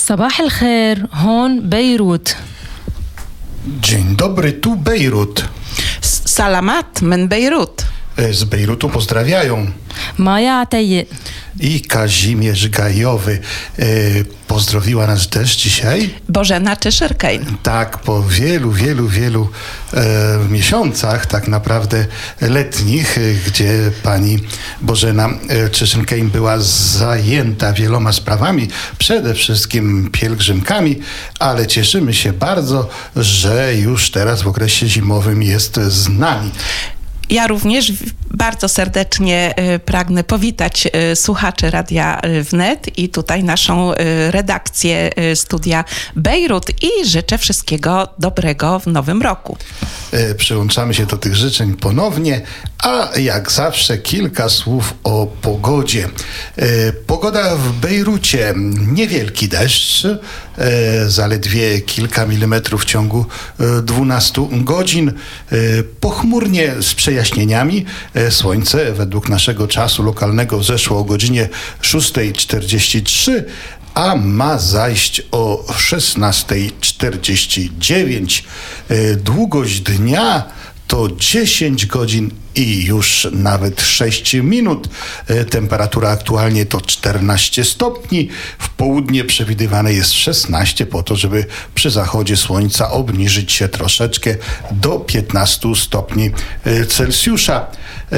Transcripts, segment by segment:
صباح الخير هون بيروت. Dzień dobry, tu Bejrut. Salamat من بيروت. Z Bejrutu pozdrawiają. Maja عتيق. I Kazimierz Gajowy. Pozdrowiła nas też dzisiaj. Bożena Czyszyrkejn. Tak, po wielu miesiącach tak naprawdę letnich, gdzie pani Bożena Czyszynkień była zajęta wieloma sprawami, przede wszystkim pielgrzymkami, ale cieszymy się bardzo, że już teraz w okresie zimowym jest z nami. Ja również bardzo serdecznie pragnę powitać słuchaczy Radia Wnet i tutaj naszą redakcję Studia Bejrut i życzę wszystkiego dobrego w nowym roku. Przyłączamy się do tych życzeń ponownie, a jak zawsze kilka słów o pogodzie. Pogoda w Bejrucie, niewielki deszcz, zaledwie kilka milimetrów w ciągu 12 godzin, pochmurnie z przejaśnieniami. Słońce według naszego czasu lokalnego wzeszło o godzinie 6:43, a ma zajść o 16:49. Długość dnia to 10 godzin i już nawet 6 minut. Temperatura aktualnie to 14 stopni. W południe przewidywane jest 16 po to, żeby przy zachodzie słońca obniżyć się troszeczkę do 15 stopni Celsjusza.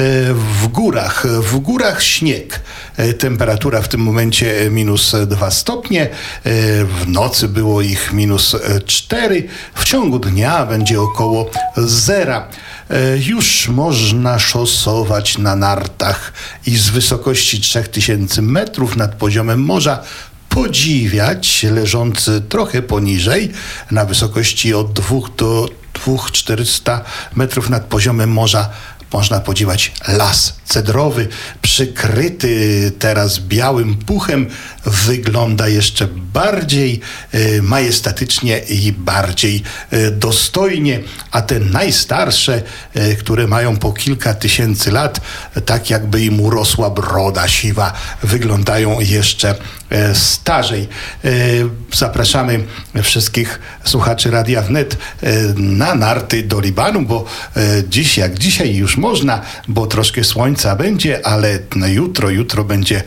W górach śnieg. Temperatura w tym momencie -2 stopnie. W nocy było ich -4. W ciągu dnia będzie około 0. Już można szosować na nartach i z wysokości 3000 metrów nad poziomem morza podziwiać leżący trochę poniżej, na wysokości od 2 do 2400 metrów nad poziomem morza, można podziwiać las cedrowy, przykryty teraz białym puchem, wygląda jeszcze bardziej majestatycznie i bardziej dostojnie, a te najstarsze, które mają po kilka tysięcy lat, tak jakby im urosła broda siwa, wyglądają jeszcze starzej. Zapraszamy wszystkich słuchaczy Radia Wnet na narty do Libanu, bo dzisiaj już można, bo troszkę słońca będzie, ale jutro będzie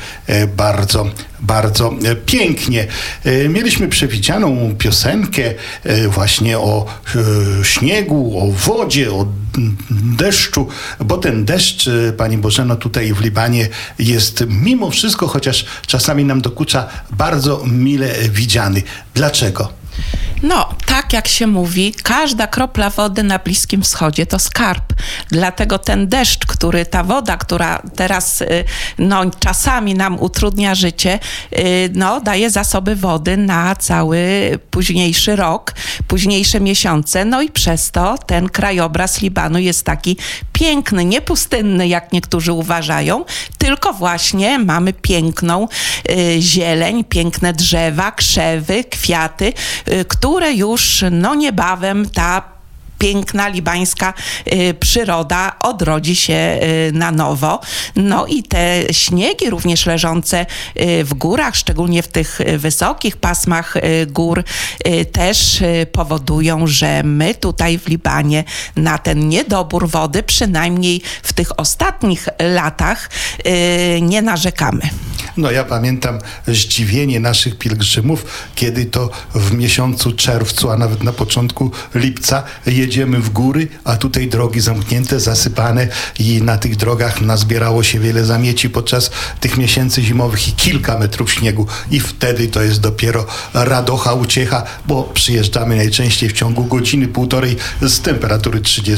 bardzo pięknie. Mieliśmy przewidzianą piosenkę właśnie o śniegu, o wodzie, o deszczu, bo ten deszcz, pani Bożeno, tutaj w Libanie jest mimo wszystko, chociaż czasami nam dokucza, bardzo mile widziany. Dlaczego? No, tak jak się mówi, każda kropla wody na Bliskim Wschodzie to skarb. Dlatego ten deszcz, ta woda, która teraz czasami nam utrudnia życie, daje zasoby wody na cały późniejszy rok, późniejsze miesiące. No i przez to ten krajobraz Libanu jest taki piękny, nie pustynny, jak niektórzy uważają, tylko właśnie mamy piękną zieleń, piękne drzewa, krzewy, kwiaty, które już niebawem ta piękna libańska przyroda odrodzi się na nowo. No i te śniegi również leżące w górach, szczególnie w tych wysokich pasmach gór, też powodują, że my tutaj w Libanie na ten niedobór wody, przynajmniej w tych ostatnich latach, nie narzekamy. No ja pamiętam zdziwienie naszych pielgrzymów, kiedy to w miesiącu czerwcu, a nawet na początku lipca jedziemy w góry, a tutaj drogi zamknięte, zasypane i na tych drogach nazbierało się wiele zamieci podczas tych miesięcy zimowych i kilka metrów śniegu i wtedy to jest dopiero radocha, uciecha, bo przyjeżdżamy najczęściej w ciągu godziny, półtorej z temperatury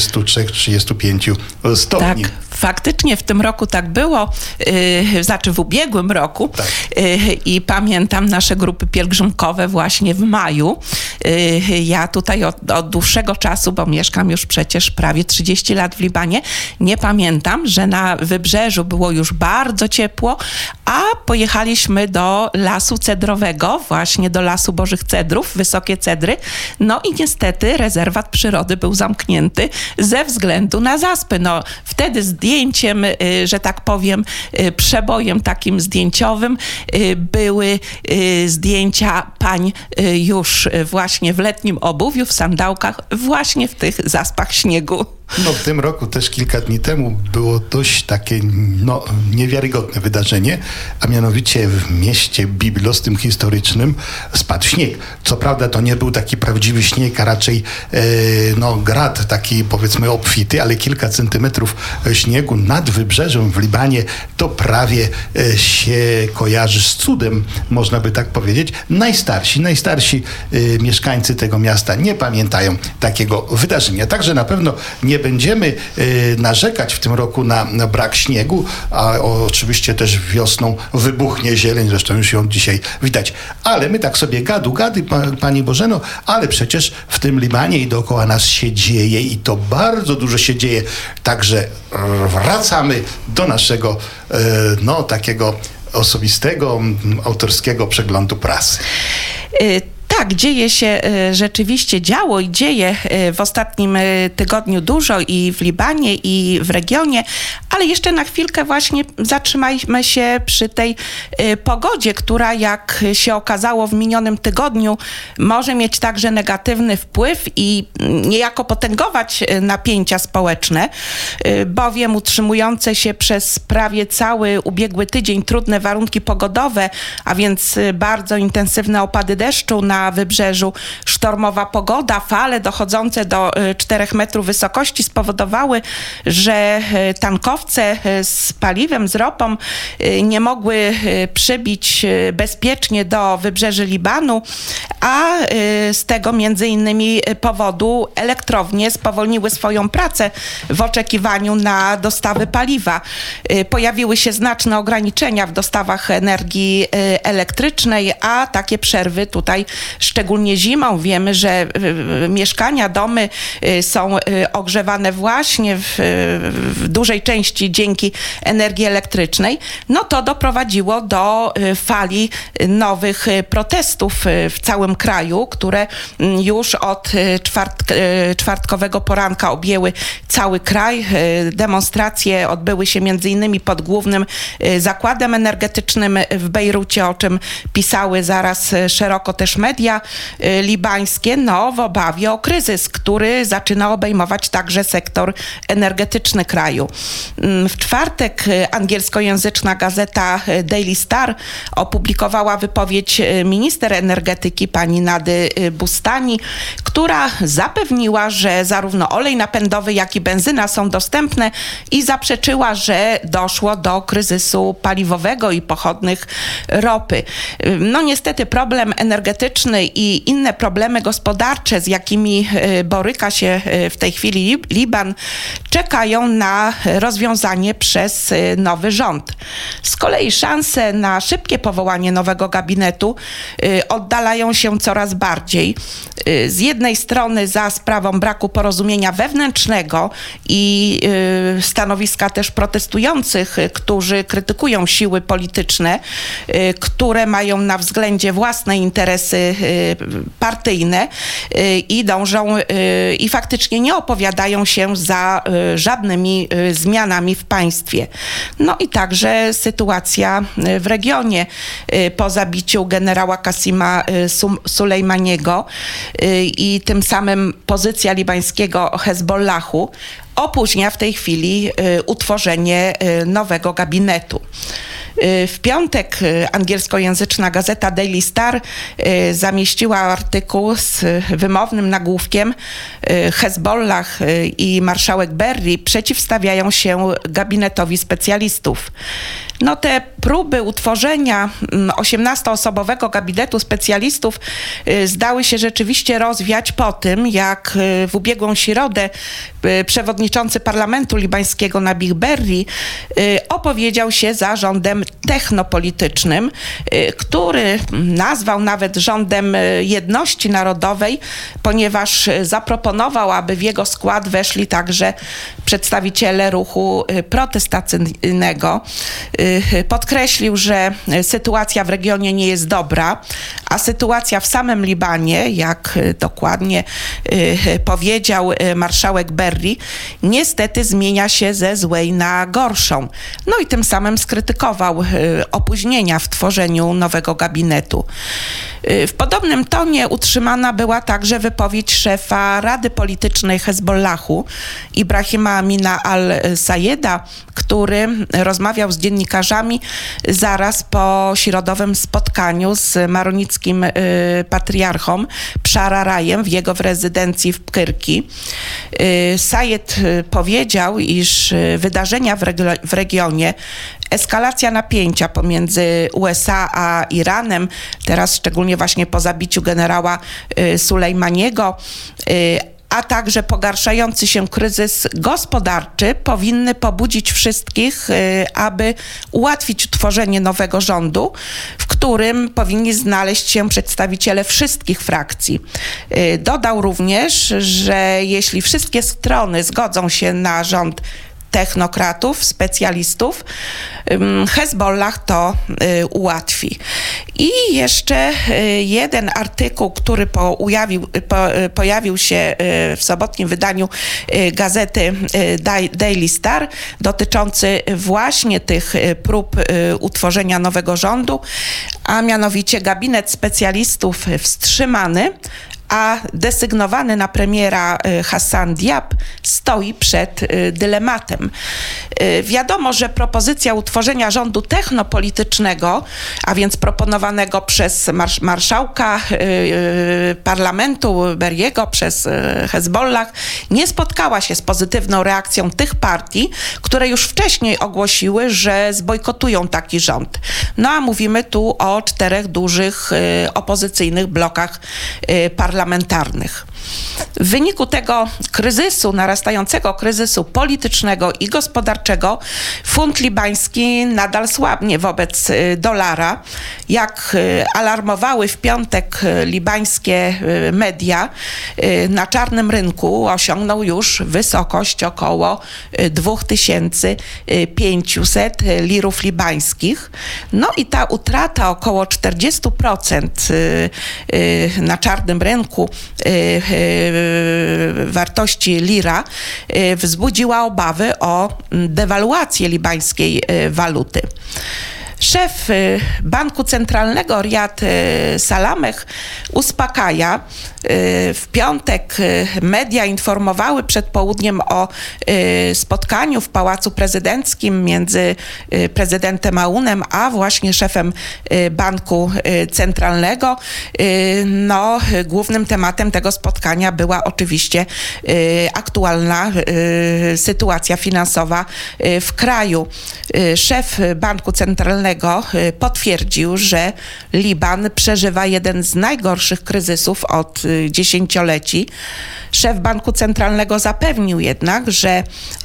33-35 stopni. Tak, faktycznie w tym roku tak było, w ubiegłym roku. Tak. I pamiętam nasze grupy pielgrzymkowe właśnie w maju. Ja tutaj od dłuższego czasu, bo mieszkam już przecież prawie 30 lat w Libanie, nie pamiętam, że na wybrzeżu było już bardzo ciepło, a pojechaliśmy do lasu cedrowego, właśnie do Lasu Bożych Cedrów, Wysokie Cedry. No i niestety rezerwat przyrody był zamknięty ze względu na zaspy. No, wtedy zdjęciem, że tak powiem, przebojem takim zdjęciowym były zdjęcia pań już właśnie w letnim obuwiu, w sandałkach, właśnie w tych zaspach śniegu. No w tym roku też kilka dni temu było dość takie niewiarygodne wydarzenie, a mianowicie w mieście biblijnym historycznym spadł śnieg. Co prawda to nie był taki prawdziwy śnieg, a raczej grad taki powiedzmy obfity, ale kilka centymetrów śniegu nad wybrzeżem w Libanie to prawie się kojarzy z cudem, można by tak powiedzieć. Najstarsi mieszkańcy tego miasta nie pamiętają takiego wydarzenia. Także na pewno nie będziemy narzekać w tym roku na brak śniegu, a oczywiście też wiosną wybuchnie zieleń, zresztą już ją dzisiaj widać. Ale my tak sobie gady, Pani Bożeno, ale przecież w tym Libanie i dookoła nas się dzieje i to bardzo dużo się dzieje. Także wracamy do naszego takiego osobistego, autorskiego przeglądu prasy. Tak, rzeczywiście działo i dzieje w ostatnim tygodniu dużo i w Libanie, i w regionie, ale jeszcze na chwilkę właśnie zatrzymajmy się przy tej pogodzie, która jak się okazało w minionym tygodniu może mieć także negatywny wpływ i niejako potęgować napięcia społeczne, bowiem utrzymujące się przez prawie cały ubiegły tydzień trudne warunki pogodowe, a więc bardzo intensywne opady deszczu na wybrzeżu, sztormowa pogoda, fale dochodzące do 4 metrów wysokości spowodowały, że tankowce z paliwem, z ropą nie mogły przybić bezpiecznie do wybrzeży Libanu, a z tego między innymi powodu elektrownie spowolniły swoją pracę w oczekiwaniu na dostawy paliwa. Pojawiły się znaczne ograniczenia w dostawach energii elektrycznej, a takie przerwy tutaj szczególnie zimą. Wiemy, że mieszkania, domy są ogrzewane właśnie w dużej części dzięki energii elektrycznej. No to doprowadziło do fali nowych protestów w całym kraju, które już od czwartkowego poranka objęły cały kraj. Demonstracje odbyły się między innymi pod głównym zakładem energetycznym w Bejrucie, o czym pisały zaraz szeroko też media libańskie, w obawie o kryzys, który zaczyna obejmować także sektor energetyczny kraju. W czwartek angielskojęzyczna gazeta Daily Star opublikowała wypowiedź minister energetyki pani Nady Bustani, która zapewniła, że zarówno olej napędowy, jak i benzyna są dostępne i zaprzeczyła, że doszło do kryzysu paliwowego i pochodnych ropy. Niestety problem energetyczny i inne problemy gospodarcze, z jakimi boryka się w tej chwili Liban, czekają na rozwiązanie przez nowy rząd. Z kolei szanse na szybkie powołanie nowego gabinetu oddalają się coraz bardziej. Z jednej strony za sprawą braku porozumienia wewnętrznego i stanowiska też protestujących, którzy krytykują siły polityczne, które mają na względzie własne interesy partyjne i dążą i faktycznie nie opowiadają się za żadnymi zmianami w państwie. I także sytuacja w regionie po zabiciu generała Kasima Sulejmaniego i tym samym pozycja libańskiego Hezbollahu opóźnia w tej chwili utworzenie nowego gabinetu. W piątek angielskojęzyczna gazeta Daily Star zamieściła artykuł z wymownym nagłówkiem Hezbollah i marszałek Berri przeciwstawiają się gabinetowi specjalistów. Te próby utworzenia 18-osobowego gabinetu specjalistów zdały się rzeczywiście rozwiać po tym, jak w ubiegłą środę przewodniczący parlamentu libańskiego Nabih Berri opowiedział się za rządem technopolitycznym, który nazwał nawet rządem jedności narodowej, ponieważ zaproponował, aby w jego skład weszli także przedstawiciele ruchu protestacyjnego. Podkreślił, że sytuacja w regionie nie jest dobra, A sytuacja w samym Libanie, jak dokładnie powiedział marszałek Berri, niestety zmienia się ze złej na gorszą. No i tym samym skrytykował opóźnienia w tworzeniu nowego gabinetu. W podobnym tonie utrzymana była także wypowiedź szefa Rady Politycznej Hezbollahu, Ibrahima Amina al-Sayeda, który rozmawiał z dziennikarzami zaraz po środowym spotkaniu z maronickim patriarchą Pszararajem w rezydencji w Pkyrki. Sayed powiedział, iż wydarzenia w regionie, eskalacja napięcia pomiędzy USA a Iranem, teraz szczególnie właśnie po zabiciu generała Sulejmaniego, a także pogarszający się kryzys gospodarczy powinny pobudzić wszystkich, aby ułatwić tworzenie nowego rządu, w którym powinni znaleźć się przedstawiciele wszystkich frakcji. Dodał również, że jeśli wszystkie strony zgodzą się na rząd technokratów, specjalistów, Hezbollah to ułatwi. I jeszcze jeden artykuł, który pojawił się w sobotnim wydaniu gazety Daily Star, dotyczący właśnie tych prób utworzenia nowego rządu, a mianowicie gabinet specjalistów wstrzymany, a desygnowany na premiera Hassan Diab stoi przed dylematem. Wiadomo, że propozycja utworzenia rządu technopolitycznego, a więc proponowanego przez marszałka parlamentu Berriego, przez Hezbollah, nie spotkała się z pozytywną reakcją tych partii, które już wcześniej ogłosiły, że zbojkotują taki rząd. No a mówimy tu o 4 dużych opozycyjnych blokach parlamentarnych. W wyniku tego kryzysu, narastającego kryzysu politycznego i gospodarczego, funt libański nadal słabnie wobec dolara. Jak alarmowały w piątek libańskie media, na czarnym rynku osiągnął już wysokość około 2500 lirów libańskich. No i ta utrata około 40% na czarnym rynku wartości lira wzbudziła obawy o dewalwację libańskiej waluty. Szef Banku Centralnego Riyad Salameh uspokaja. W piątek media informowały przed południem o spotkaniu w Pałacu Prezydenckim między prezydentem Aounem a właśnie szefem Banku Centralnego. No, głównym tematem tego spotkania była oczywiście aktualna sytuacja finansowa w kraju. Szef Banku Centralnego potwierdził, że Liban przeżywa jeden z najgorszych kryzysów od dziesięcioleci. Szef Banku Centralnego zapewnił jednak, że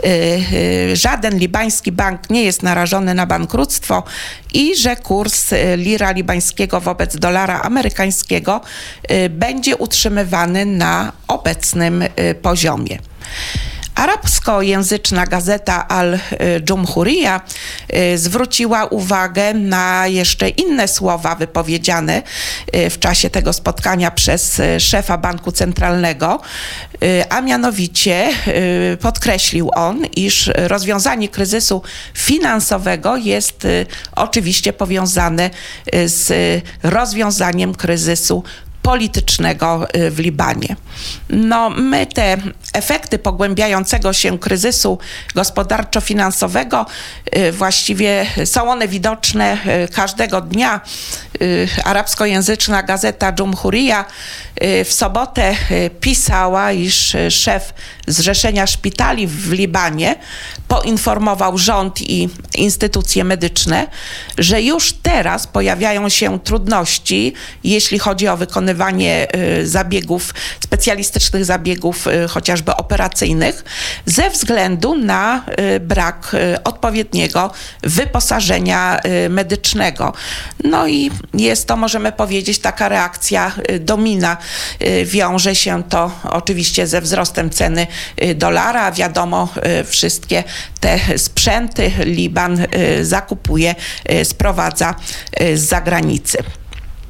żaden libański bank nie jest narażony na bankructwo i że kurs lira libańskiego wobec dolara amerykańskiego będzie utrzymywany na obecnym poziomie. Arabskojęzyczna gazeta Al-Dżumhurija zwróciła uwagę na jeszcze inne słowa wypowiedziane w czasie tego spotkania przez szefa Banku Centralnego, a mianowicie podkreślił on, iż rozwiązanie kryzysu finansowego jest oczywiście powiązane z rozwiązaniem kryzysu politycznego w Libanie. No, my te efekty pogłębiającego się kryzysu gospodarczo-finansowego właściwie są one widoczne każdego dnia. Arabskojęzyczna gazeta Dżumhurija w sobotę pisała, iż szef Zrzeszenia Szpitali w Libanie poinformował rząd i instytucje medyczne, że już teraz pojawiają się trudności, jeśli chodzi o wykonywanie zabiegów, specjalistycznych zabiegów, chociażby operacyjnych, ze względu na brak odpowiedniego wyposażenia medycznego. No i jest to, możemy powiedzieć, taka reakcja domina. Wiąże się to oczywiście ze wzrostem ceny dolara. Wiadomo, wszystkie te sprzęty Liban zakupuje, sprowadza z zagranicy.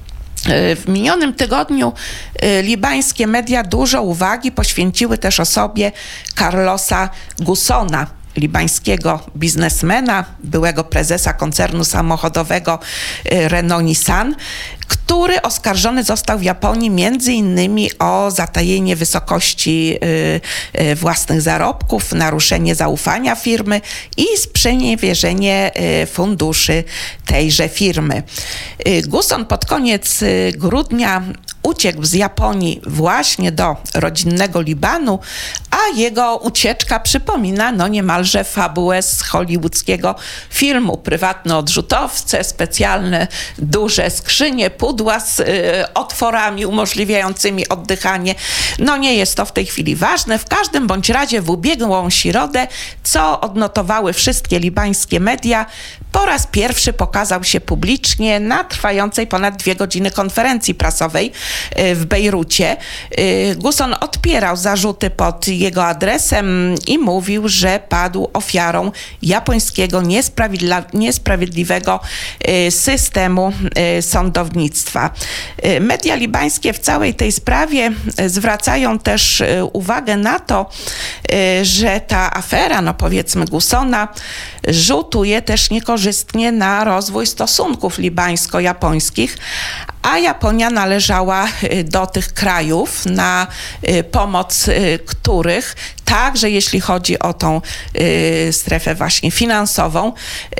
W minionym tygodniu libańskie media dużo uwagi poświęciły też osobie Carlosa Ghoussona, libańskiego biznesmena, byłego prezesa koncernu samochodowego Renault-Nissan, który oskarżony został w Japonii między innymi o zatajenie wysokości własnych zarobków, naruszenie zaufania firmy i sprzeniewierzenie funduszy tejże firmy. Ghouson pod koniec grudnia uciekł z Japonii właśnie do rodzinnego Libanu, a jego ucieczka przypomina niemalże fabułę z hollywoodzkiego filmu. Prywatne odrzutowce, specjalne duże skrzynie, pudła z otworami umożliwiającymi oddychanie. Nie jest to w tej chwili ważne. W każdym bądź razie w ubiegłą środę, co odnotowały wszystkie libańskie media, po raz pierwszy pokazał się publicznie na trwającej ponad 2 godziny konferencji prasowej w Bejrucie. Ghouson odpierał zarzuty pod jego adresem i mówił, że padł ofiarą japońskiego niesprawiedliwego systemu sądownictwa. Media libańskie w całej tej sprawie zwracają też uwagę na to, że ta afera, powiedzmy Ghoussona, rzutuje też niekorzystnie na rozwój stosunków libańsko-japońskich, a Japonia należała do tych krajów, na pomoc których także jeśli chodzi o tą strefę właśnie finansową,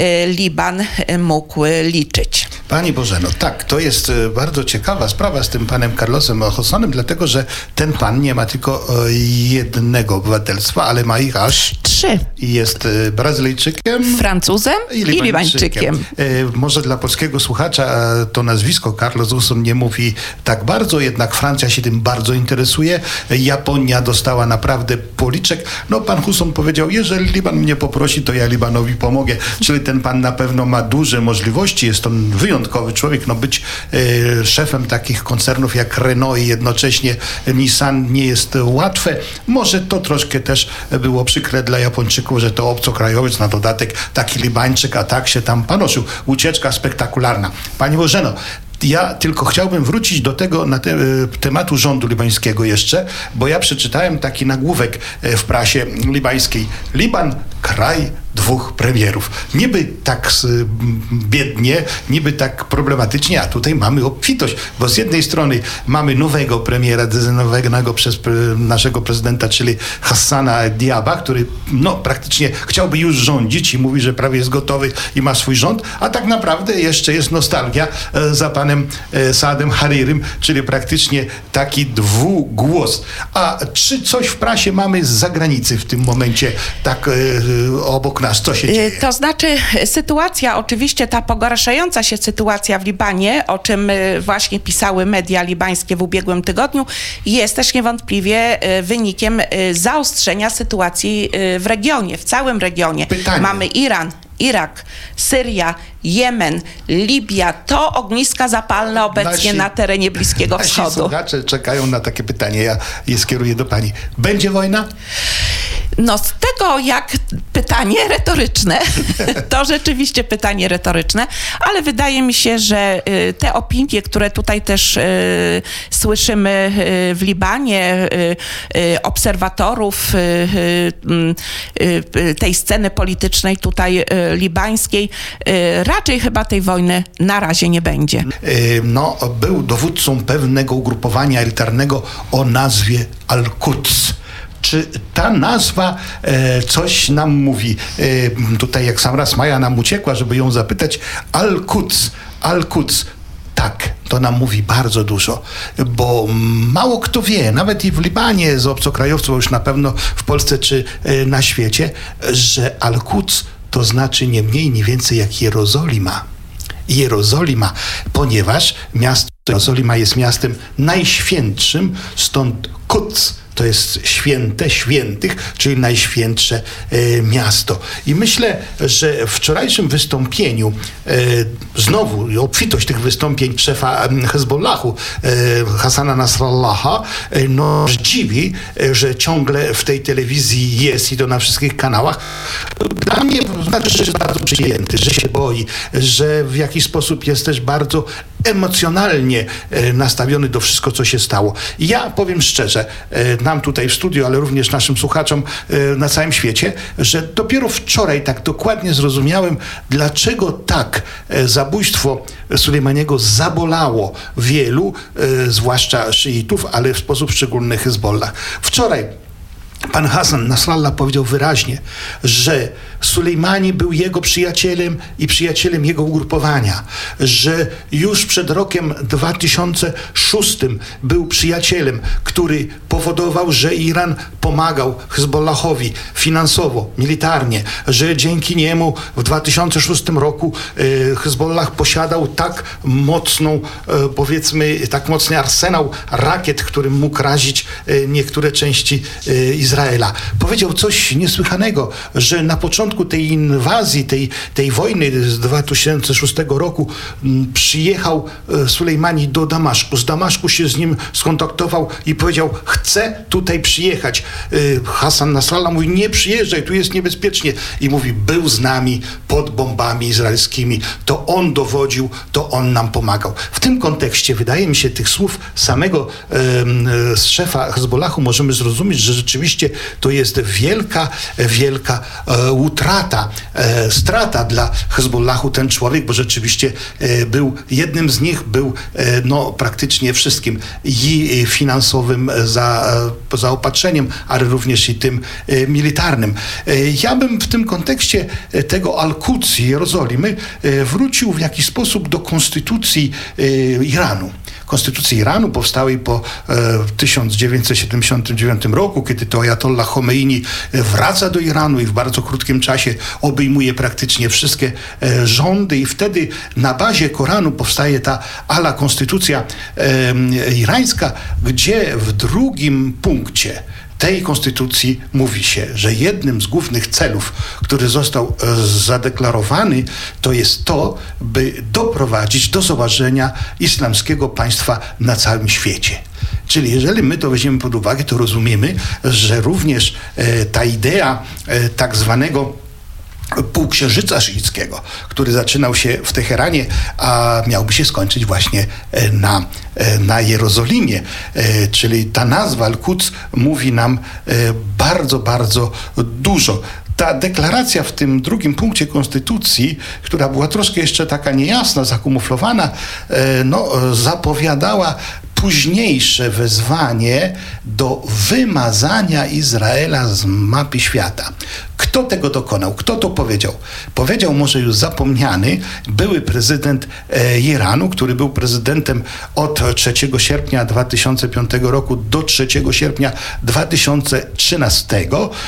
Liban mógł liczyć. Pani Bożeno, tak, to jest bardzo ciekawa sprawa z tym panem Carlosem Ghoussonem, dlatego że ten pan nie ma tylko jednego obywatelstwa, ale ma ich aż 3. I jest Brazylijczykiem, Francuzem i Libańczykiem. Może dla polskiego słuchacza to nazwisko Carlos Ghousson nie mówi tak bardzo, jednak Francja się tym bardzo interesuje. Japonia dostała naprawdę policzek. Pan Ghousson powiedział, jeżeli Liban mnie poprosi, to ja Libanowi pomogę. Czyli ten pan na pewno ma duże możliwości. Jest on wyjątkowy człowiek. Być szefem takich koncernów jak Renault i jednocześnie Nissan nie jest łatwe. Może to troszkę też było przykre dla Japończyków, że to obcokrajowiec, na dodatek taki Libańczyk, a tak się tam panoszył. Ucieczka spektakularna. Pani Bożeno, ja tylko chciałbym wrócić do tego, tematu rządu libańskiego jeszcze, bo ja przeczytałem taki nagłówek w prasie libańskiej. Liban, kraj 2 premierów. Niby tak biednie, niby tak problematycznie, a tutaj mamy obfitość, bo z jednej strony mamy nowego premiera designowanego przez naszego prezydenta, czyli Hassana Diaba, który praktycznie chciałby już rządzić i mówi, że prawie jest gotowy i ma swój rząd, a tak naprawdę jeszcze jest nostalgia za panem Saadem Harirym, czyli praktycznie taki dwugłos. A czy coś w prasie mamy z zagranicy w tym momencie, tak obok nas? Co się dzieje? To znaczy sytuacja, oczywiście ta pogarszająca się sytuacja w Libanie, o czym właśnie pisały media libańskie w ubiegłym tygodniu, jest też niewątpliwie wynikiem zaostrzenia sytuacji w regionie, w całym regionie. Pytanie. Mamy Iran, Irak, Syria, Jemen, Libia. To ogniska zapalne obecnie na terenie Bliskiego Wschodu. Nasi słuchacze czekają na takie pytanie. Ja je skieruję do pani. Będzie wojna? Z tego jak pytanie retoryczne, to rzeczywiście pytanie retoryczne, ale wydaje mi się, że te opinie, które tutaj też słyszymy w Libanie, obserwatorów tej sceny politycznej tutaj libańskiej, raczej chyba tej wojny na razie nie będzie. Był dowódcą pewnego ugrupowania elitarnego o nazwie Al-Quds. Czy ta nazwa coś nam mówi? Tutaj jak sam raz Maja nam uciekła, żeby ją zapytać. Al-Quds. Tak, to nam mówi bardzo dużo, bo mało kto wie, nawet i w Libanie z obcokrajowców, już na pewno w Polsce czy na świecie, że Al-Quds to znaczy nie mniej, nie więcej jak Jerozolima, ponieważ miasto Jerozolima jest miastem najświętszym, stąd Quds to jest święte świętych, czyli najświętsze miasto. I myślę, że w wczorajszym wystąpieniu, znowu obfitość tych wystąpień szefa Hezbollahu, Hassana Nasrallaha, no dziwi, że ciągle w tej telewizji jest i to na wszystkich kanałach. Dla mnie znaczy, że jest bardzo przyjęty, że się boi, że w jakiś sposób jest też bardzo emocjonalnie nastawiony do wszystko, co się stało. I ja powiem szczerze, nam tutaj w studiu, ale również naszym słuchaczom na całym świecie, że dopiero wczoraj tak dokładnie zrozumiałem, dlaczego tak zabójstwo Sulejmaniego zabolało wielu, zwłaszcza szyitów, ale w sposób szczególny Hezbollah. Wczoraj pan Hassan Nasrallah powiedział wyraźnie, że Sulejmani był jego przyjacielem i przyjacielem jego ugrupowania, że już przed rokiem 2006 był przyjacielem, który powodował, że Iran pomagał Hezbollahowi finansowo, militarnie, że dzięki niemu w 2006 roku Hezbollah posiadał tak mocną, powiedzmy, tak mocny arsenał rakiet, którym mógł razić niektóre części Izraela. Powiedział coś niesłychanego, że na początku tej inwazji, tej wojny z 2006 roku przyjechał Sulejmani do Damaszku. Z Damaszku się z nim skontaktował i powiedział, chcę tutaj przyjechać. Hassan Nasrallah mówi, nie przyjeżdżaj, tu jest niebezpiecznie. I mówi, był z nami pod bombami izraelskimi. To on dowodził, to on nam pomagał. W tym kontekście, wydaje mi się, tych słów samego szefa Hezbollahu możemy zrozumieć, że rzeczywiście to jest wielka utrata, strata dla Hezbollahu ten człowiek, bo rzeczywiście był jednym z nich, był praktycznie wszystkim i finansowym zaopatrzeniem, ale również i tym militarnym. Ja bym w tym kontekście tego Al-Quds, Jerozolimy, wrócił w jakiś sposób do konstytucji Iranu. Konstytucji Iranu powstałej po 1979 roku, kiedy to Ajatollah Chomeini wraca do Iranu i w bardzo krótkim czasie obejmuje praktycznie wszystkie rządy i wtedy na bazie Koranu powstaje ta ala konstytucja irańska, gdzie w drugim punkcie tej konstytucji mówi się, że jednym z głównych celów, który został zadeklarowany, to jest to, by doprowadzić do założenia islamskiego państwa na całym świecie. Czyli jeżeli my to weźmiemy pod uwagę, to rozumiemy, że również ta idea tak zwanego półksiężyca szyickiego, który zaczynał się w Teheranie, a miałby się skończyć właśnie na Jerozolimie. Czyli ta nazwa Al-Quds mówi nam bardzo, bardzo dużo. Ta deklaracja w tym drugim punkcie konstytucji, która była troszkę jeszcze taka niejasna, zakamuflowana, zapowiadała późniejsze wezwanie do wymazania Izraela z mapy świata. Kto tego dokonał? Kto to powiedział? Powiedział może już zapomniany były prezydent Iranu, który był prezydentem od 3 sierpnia 2005 roku do 3 sierpnia 2013.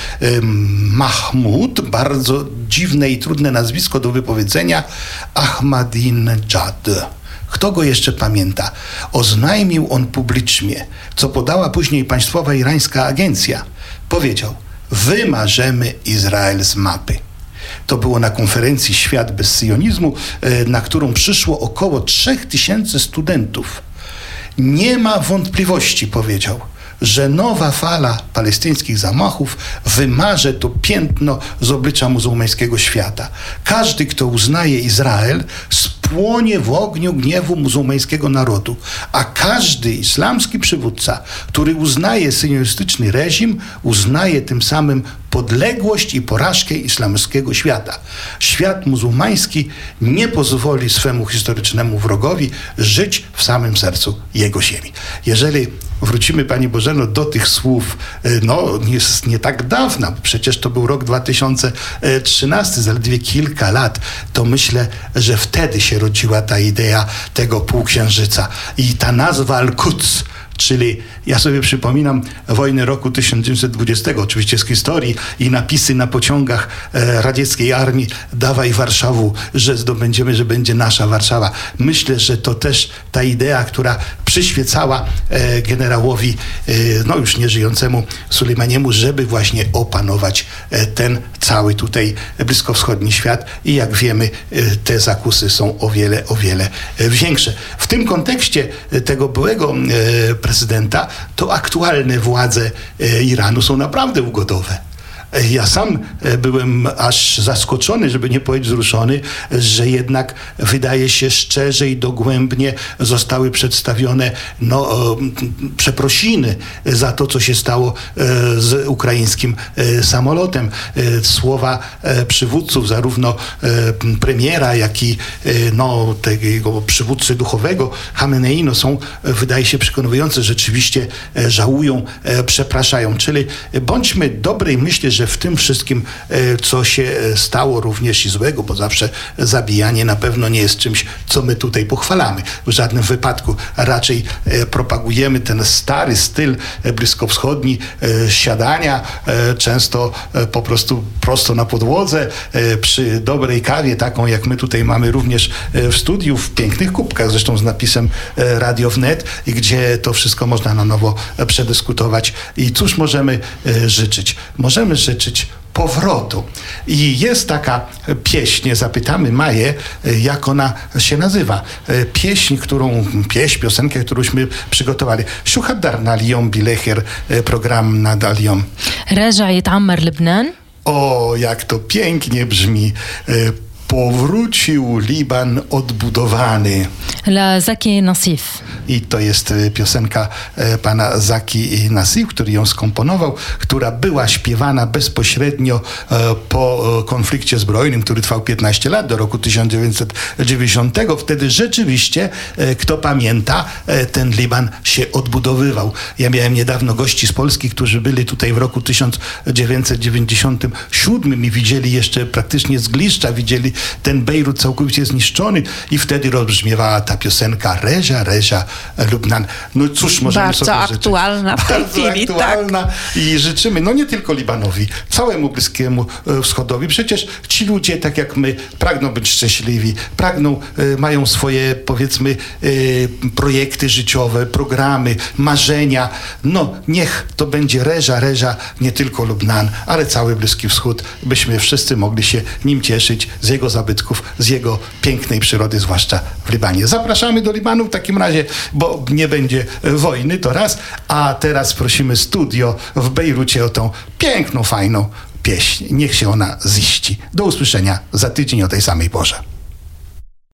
Mahmud, bardzo dziwne i trudne nazwisko do wypowiedzenia, Ahmadinejad. Kto go jeszcze pamięta? Oznajmił on publicznie, co podała później państwowa irańska agencja. Powiedział, wymażemy Izrael z mapy. To było na konferencji Świat bez sionizmu, na którą przyszło około 3000 studentów. Nie ma wątpliwości, powiedział, że nowa fala palestyńskich zamachów wymaże to piętno z oblicza muzułmańskiego świata. Każdy, kto uznaje Izrael, spłonie w ogniu gniewu muzułmańskiego narodu, a każdy islamski przywódca, który uznaje sionistyczny reżim, uznaje tym samym podległość i porażkę islamskiego świata. Świat muzułmański nie pozwoli swemu historycznemu wrogowi żyć w samym sercu jego ziemi. Jeżeli wrócimy, Pani Bożeno, do tych słów, nie tak dawna, przecież to był rok 2013, zaledwie kilka lat, to myślę, że wtedy się rodziła ta idea tego półksiężyca. I ta nazwa Al-Quds, Czyli ja sobie przypominam wojnę roku 1920, oczywiście z historii i napisy na pociągach radzieckiej armii: dawaj Warszawu, że zdobędziemy, że będzie nasza Warszawa. Myślę, że to też ta idea, która przyświecała generałowi, no już nieżyjącemu Sulejmaniemu, żeby właśnie opanować ten cały tutaj bliskowschodni świat i jak wiemy, te zakusy są o wiele większe. W tym kontekście tego byłego prezydenta, to aktualne władze Iranu są naprawdę ugodowe. Ja sam byłem aż zaskoczony, żeby nie powiedzieć wzruszony, że jednak wydaje się szczerze i dogłębnie zostały przedstawione przeprosiny za to, co się stało z ukraińskim samolotem. Słowa przywódców, zarówno premiera, jak i tego przywódcy duchowego Chamenei, są, wydaje się, przekonujące. Rzeczywiście żałują, przepraszają. Czyli bądźmy dobrej myśli, że w tym wszystkim, co się stało, również i złego, bo zawsze zabijanie na pewno nie jest czymś, co my tutaj pochwalamy. W żadnym wypadku. Raczej propagujemy ten stary styl bliskowschodni siadania, często po prostu prosto na podłodze, przy dobrej kawie, taką jak my tutaj mamy również w studiu, w pięknych kubkach, zresztą z napisem Radio Wnet, i gdzie to wszystko można na nowo przedyskutować. I cóż możemy życzyć? Możemy życzyć powrotu. I jest taka pieśń, zapytamy Maję, jak ona się nazywa. Piosenkę, którąśmy przygotowali. شو حضرنا اليوم بالآخر programna اليوم؟ راجع يتعمر لبنان. O, jak to pięknie brzmi. Powrócił Liban odbudowany. La Zaki Nassif. I to jest piosenka pana Zaki Nassif, który ją skomponował, która była śpiewana bezpośrednio po konflikcie zbrojnym, który trwał 15 lat, do roku 1990. Wtedy rzeczywiście, kto pamięta, ten Liban się odbudowywał. Ja miałem niedawno gości z Polski, którzy byli tutaj w roku 1997 i widzieli jeszcze praktycznie z gliszcza, widzieli ten Bejrut całkowicie zniszczony i wtedy rozbrzmiewała ta piosenka Reża, Reża, Lubnan. No cóż możemy bardzo sobie aktualna życzyć. w tej Bardzo chwili, aktualna. I życzymy, nie tylko Libanowi, całemu Bliskiemu Wschodowi. Przecież ci ludzie, tak jak my, pragną być szczęśliwi, mają swoje, powiedzmy, projekty życiowe, programy, marzenia. Niech to będzie Reża, Reża, nie tylko Lubnan, ale cały Bliski Wschód, byśmy wszyscy mogli się nim cieszyć, z jego zabytków, z jego pięknej przyrody, zwłaszcza w Libanie. Zapraszamy do Libanu w takim razie, bo nie będzie wojny, to raz, a teraz prosimy studio w Bejrucie o tą piękną, fajną pieśń. Niech się ona ziści. Do usłyszenia za tydzień o tej samej porze.